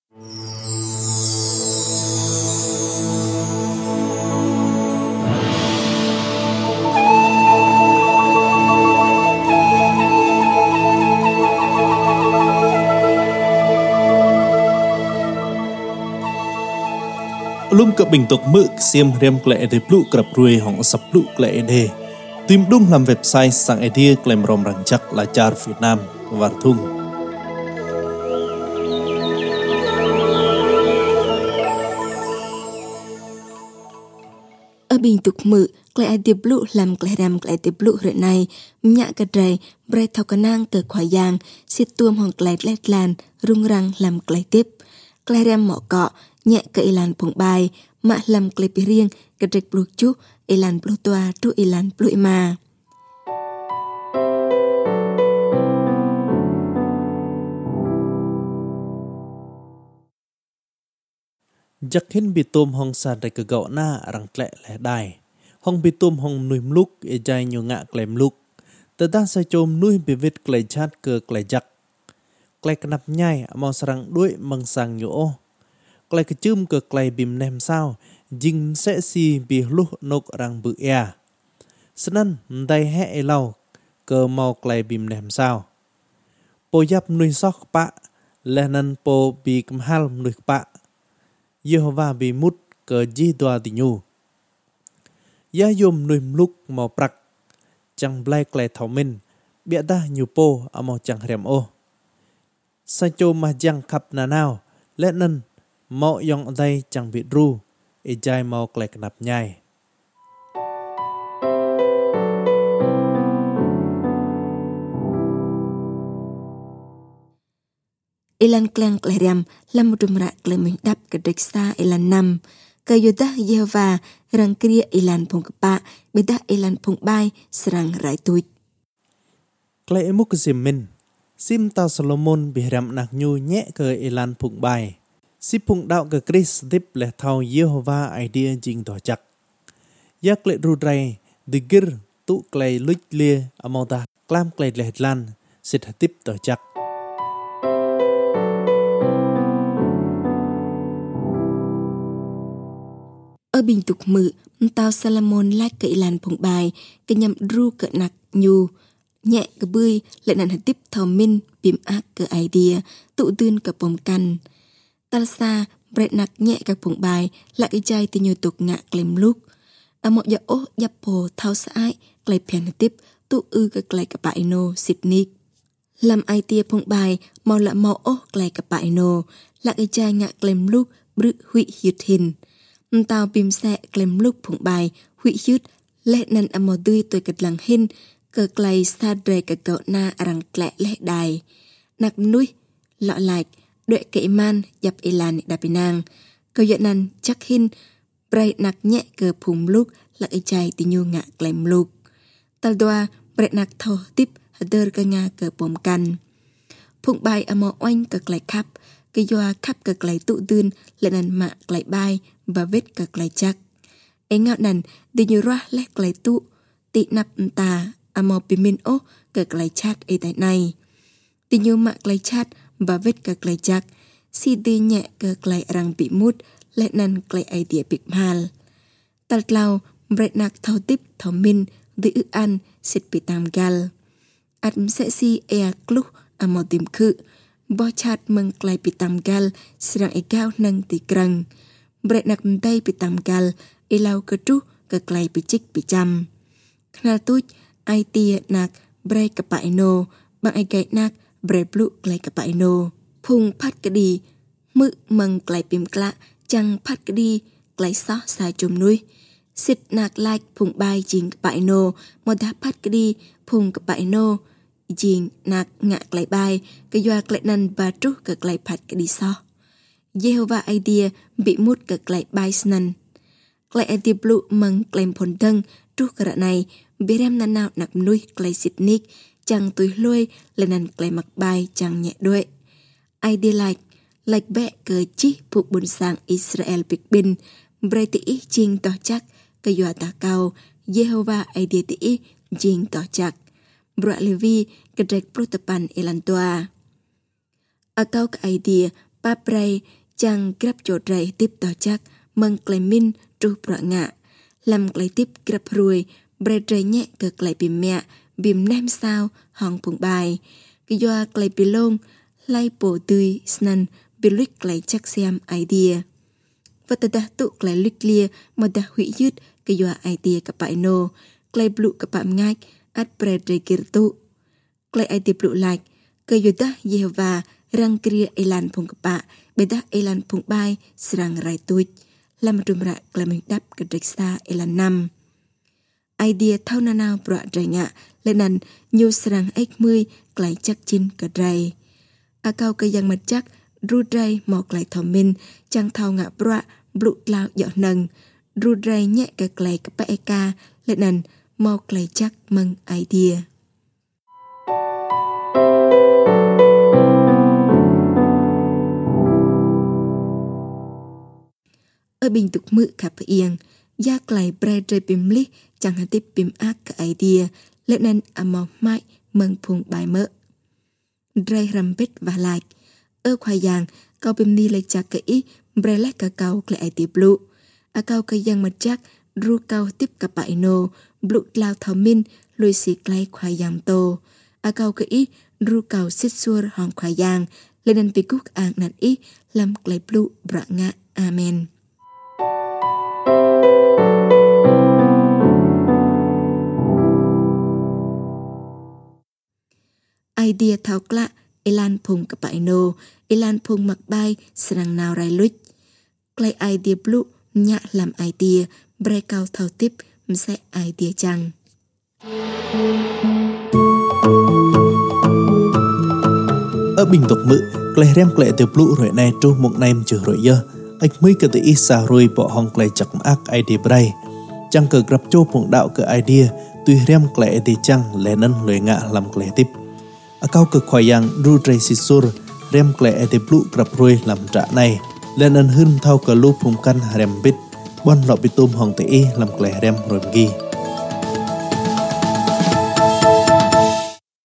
Lum cập bình tục mự xiêm riêng lệ để lụ cập ruồi hỏng sập lụ lệ đề tìm đúng làm website sang idea claim rom răng chắc là char Việt Nam và thung ở bình tục mự clay idea lụ làm clay ram clay idea lụ hiện nay nhạ cật rầy bray thao cả nang cờ khoai giang xiết tuôm hỏng clay lét lan rung răng làm clay tiếp clay ram mỏ cọ nhẹ ke ilan phung bài mạ làm klip riêng ke trek blu chu ilan blu toa tu ilan blu ma giặc hin bị tôm hong sa đại cơ gạo na răng lẹ lẹ đài hong bị tôm hong nuôi mluk e jai nyu ngạ klem luk tờ ta sa chôm nuôi bị vết klei chat cơ klei giặc klei knap nhai mau sarang đuôi măng sang nhổ klei cái chum cơ klei bìm nem sao jing sẽ si bị lúc nốc răng bự e sân đây hẹ lau cơ mau klei bìm nem sao po yap nuôi sóc bạ lenan po bị cầm hal nuôi bạ Yehovah bị mút cơ di đoa tì nhu ya yom nuôi mluk mau prak chẳng blai klei thảo minh bịa ta nhu po mau chẳng rem ô sa cho mà chẳng khắp nà nào lẽ nân mau yong đây chẳng bị ru e jai mau klei knap nhai ilan klang kleram lam rumra klemin dap ke deksa ilan nam kayudah Yehovah rang kriya ilan phung kapa beda ilan phung bai serang rai tuit klei emuk zimin sim ta Solomon bihram nak nyu nhẹ ke ilan phung bai si phung đạo ke Chris dip le thau Yehovah idea jing to chak yak le rudrai digir tu klei luch lia amauta klam klei le lan sit tip to chak ở bình tục mự tao Solomon lại ke ilan phung bai ke nhầm ru ke nak nyu nhẹ ke bươi lại nàn tiếp thò min bìm ác ke idea tụ tươn ke pom kan talsa bret nak nhẹ ke phung bai lại cái chai ti nyu tục ngạ klem luk amo ya o ya po thao sai klei pian tiếp tụ ke klei ke paino Sydney làm idea phung bai mau la mau o klei ke paino lại cái chai ngạ klem luk bự hủy hiệt hin tao bìm xe klem lúc phụng bài hủy dứt lệ năn amo tươi tôi cật lăng hin cờ clay sa dre cờ cậu na răng lẹ lẹ đài nặc nuôi lọ lại đuệ kệ man dập ilan đạp nang cờ dọn năn chắc hin bray nặc nhẹ cờ phùng lúc là cái chai tì nhu ngạ klem lúc tal doa bray nặc thô tiếp đơ cờ nga cờ bom can phụng bài amo oanh cờ clay khắp cái doa khắp cờ clay tụ tươn lệ năn mạ clay bài và vết cờ clay chắc ấy ngạo nằn đi như ra lẽ clay tụ tị nạp ta amo pimin o cờ clay chat ấy tại này đi như mạ clay chat và vết cờ clay chắc si đi nhẹ cờ clay răng bị mút lệ nằn clay ấy địa bị mal tal clau bret nạc thao tiếp thao min đi ư ăn xịt bị tam gal ăn sẽ si e club amo tìm khự bo chat mừng clay bị tam gal srang e cao nâng tị krang bret nạc tay bị tam gal e lau cơ tru cơ clay bị chích bị chăm khna tuj ai tia nạc bret ka paino bằng ai gai nạc bret blue clay ka paino phung phát cái đi mự mừng clay pim kla chẳng phát cái đi clay xó sai chùm nuôi xịt nạc like phung bài jing ka paino một đá phát cái đi phung ka paino jing nạc ngạ clay bài cái doa clay năn và tru ka clay phát cái đi so Jehovah idea bị mút cờ clay bài snan clay idea blue mừng clay phồn thân tru cả này bị ram nan nào nạp nuôi clay Sydney chẳng tuổi lôi lên năn clay mặc bài chẳng nhẹ đuôi idea like bẹ cờ chi phục bùn sang Israel big bin bray tỉ chinh tỏ chắc cái doa ta cao Jehovah idea tỉ chinh tỏ chắc bro Levi cái trạch protopan elantoa a cao cái idea papray chàng grab chỗ rầy tiếp tỏ chắc mừng clay min tru bọa ngạ làm clay tiếp grab ruồi bre rầy nhẹ cờ clay bìm mẹ bìm nem sao hòn phùng bài cái doa clay bì lông lay bổ tươi snan bì luyết clay chắc xem idea và ta đã tụ clay luyết lia mà đã hủy dứt cái doa idea cả bãi nô clay blue cả bạm ngách at bre rầy kia tụ clay idea blue like cái doa Yehovah răng kia elan phùng cả bạ beda elan phùng bài serang rai tuj làm trùm rạ clay mình đắp cái rạch xa elan năm idea thao na nào bọa rầy ngạ lên năn nhiều serang ếch mươi clay chắc chín cả rầy a cao cái yang mặt chắc ru rầy mò clay thò min chẳng thao ngạ bọa blu lao dọ nâng ru rầy nhẹ cái clay cả bạ eka lên năn mò clay chắc mừng idea ở bình tục mự khắp yên gia clay bre rầy bìm li chẳng hạn tiếp bìm ác cả idea lên năn mò mãi mừng phùng bài mỡ rầy rầm bít và like ở khoai giang cao bìm ni lấy chắc cái ý bre lách cả cao clay idea blue a cao cái yang mặt chắc ru cao tiếp cả bãi nô blue lao thảo min lùi xì clay khoai giang tô a cao cái ý ru cao xích xua hòn khoai giang lên năn bị cúc ang năn ý làm clay blue bọa ngạ amen idea thao klạ elan phùng cả bãi nô elan phùng mặc bài serang nào rai luch clay idea blue nhạ làm idea bre cao thao tiếp sẽ idea chăng ở bình tục mự clay rem clay từ blue rồi này tru một nem chữ rồi giờ ếch mới cái tự isa rồi bỏ hong clay chặt ác idea bray chẳng cờ grab cho phùng đạo cái idea tuy rem clay thì chăng lẽ nân lời ngạ làm clay tiếp a cao cực khoai yang ru rầy xì sur rem clay ete blue grab ruồi làm trả này lên ân hưng thao cờ lu phùng căn rem bít bon lọ bị tôm hong tê làm clay rem rồi gi